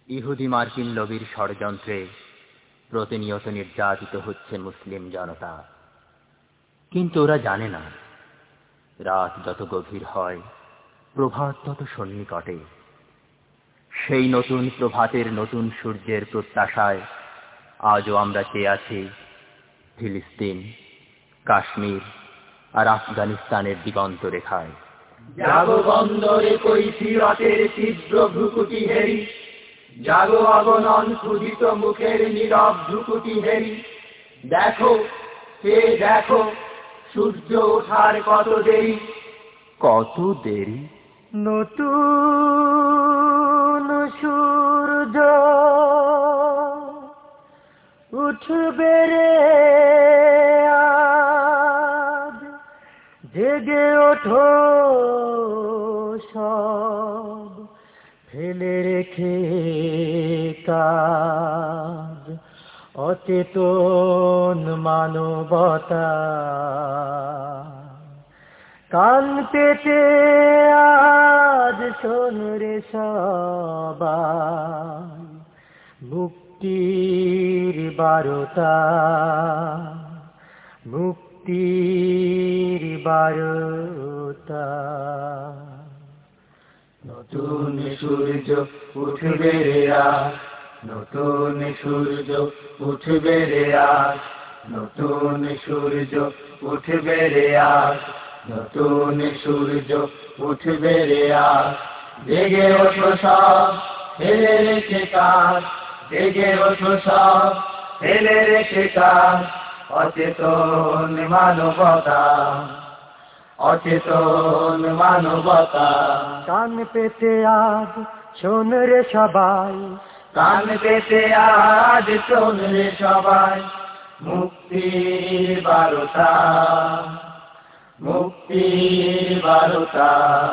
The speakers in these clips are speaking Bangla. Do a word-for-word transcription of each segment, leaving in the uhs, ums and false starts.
ইহুদি মার্কিন লবির ষড়যন্ত্রে প্রতিনিয়ত নির্যাতিত হচ্ছে মুসলিম জনতা। কিন্তু ওরা জানে না, রাত যত গভীর হয় প্রভাত তত সন্নিকটে। সেই নতুন প্রভাতের নতুন সূর্যের প্রত্যাশায় আজও আমরা চেয়ে আছি ফিলিস্তিন, কাশ্মীর আর আফগানিস্তানের দিগন্ত রেখায়। জাগো বন্দরে কৈফিয়তের তীব্র ভ্রুকুটি হেরি, জাগো অগণন ক্ষুধিত মুখের নীরব ভ্রুকুটি হেরি। দেখো সে দেখো, সূর্য ওঠার কত দেরি, কত দেরি। নতুন সূর্য উঠবে রে আজ, জেগে ওঠো সব ফেলে রেখে কাজ, অচেতন মানবতা কান পেতে আজ শোন রে সবাই, মুক্তির বারতা, মুক্তির বারতা। নতুন সূর্য উঠবে রে আজ, নতুন সূর্য উঠবে রে আজ, নতুন সূর্য উঠবে রে আজ, নতুন সূর্য উঠবে রে আজ। জেগে ওঠো সব ফেলে রেখে কাজ, জেগে ওঠো সব ফেলে রেখে কাজ, অচেতন মানবতা, অচেতন মানবতা। কান পেতে আজ শোন রে সবাই, কান পেতে আজ শোন রে সবাই, মুক্তির বারতা, মুক্তির বারতা।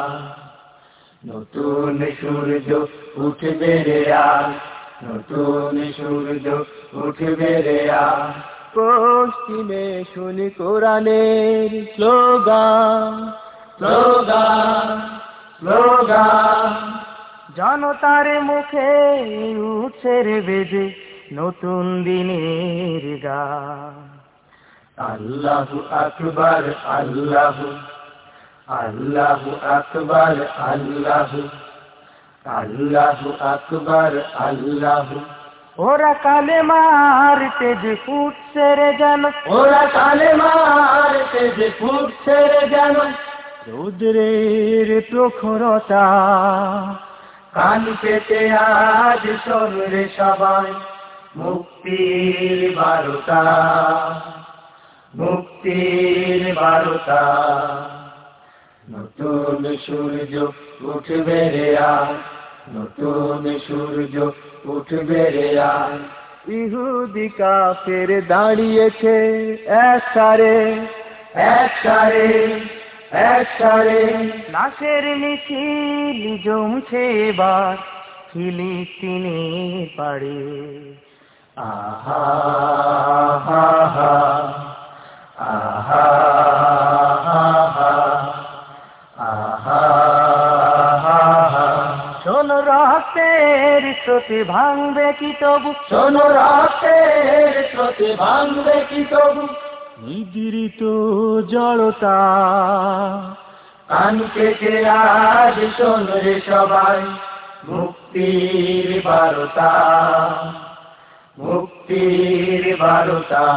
নতুন সূর্য উঠবে রে আজ, নতুন সূর্য উঠবে রে আজ। পশ্চিমে শুনি কোরআনের স্লোগান, স্লোগান, স্লোগান। জনতার মুখে উঠছে রে বেজে নতুন দিনের গান। আল্লাহু আকবার, আল্লাহু, আল্লাহু আকবার, আল্লাহু, আল্লাহু আকবার, আল্লাহু। ওরা কালেমার তেজ ফুটছে রে যেন, ওরা কালেমার তেজ ফুটছে রে যেন, রৌদ্রের প্রখরতা। কান পেতে আজ শোন রে সবাই, মুক্তির বারতা, মুক্তির বারতা। নতুন সূর্য উঠবে রে আজ, নতুন সূর্য উঠবে রে আজ। ইহুদি কাফের দাঁড়িয়েছে একসারে, একসারে, একসারে। লাশের মিছিল জমছে এবার ফিলিস্তিনের পাড়ে। আহা হা হা, আহা হা হা, আহা হা হা। শোন রক্তের স্রোতে ভাঙবে কি তবু, শোনো রক্তের স্রোতে ভাঙবে কি তবু, নিগৃহীত জড়তা। কান পেতে আজ শোন রে সবাই, মুক্তির বারতা, মুক্তির বারতা।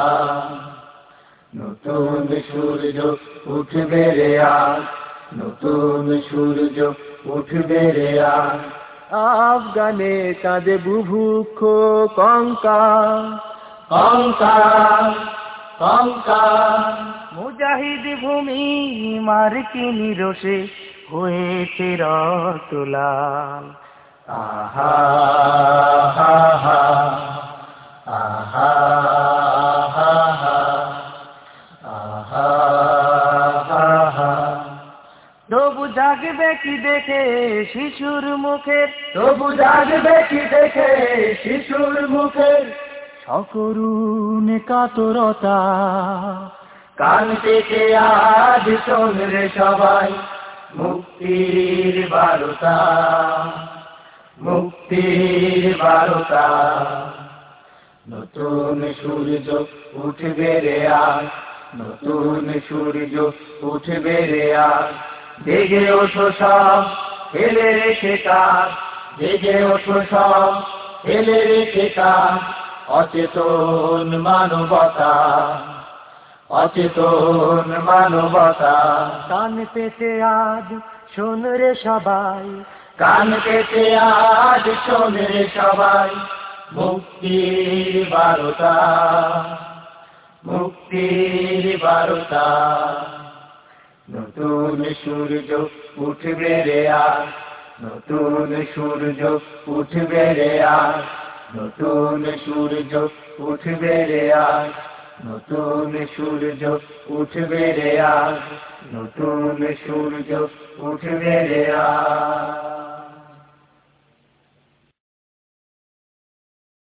নতুন সূর্য উঠবে রে আজ, নতুন সূর্য উঠবে রে আজ। আফগানে কাঁদে বুভুক্ষ কঙ্কাল, কঙ্কাল, কঙ্কাল। মুজাহিদ ভূমি মার্কিনী রোষে হয়েছে রক্তলাল। আহা হা হা, আহা হা হা, আহা হা হা। তবু জাগবে কি দেখে শিশুর মুখের, তবু জাগবে কি দেখে শিশুর মুখের, সকরুণ কাতরতা। কান পেতে আজ শোন রে সবাই, মুক্তির বারতা, মুক্তির বারতা, নতুন সূর্য উঠবে রে আজ, নতুন সূর্য উঠবে রে আজ, জেগে ওঠো সব ফেলে রেখে কাজ, জেগে ওঠো সব ফেলে রেখে কাজ, অচেতন মানবতা, অচেতন মানবতা। কান পেতে আজ শোন রে সবাই, কান পেতে আজ শোন রে সবাই, মুক্তির বারতা, মুক্তির বারতা, নতুন সূর্য উঠবে রে আজ, নতুন সূর্য উঠবে রে আজ, নতুন সূর্য উঠবে রে আজ, নতুন সূর্য উঠবে রে আজ, নতুন সূর্য উঠবে রে আজ।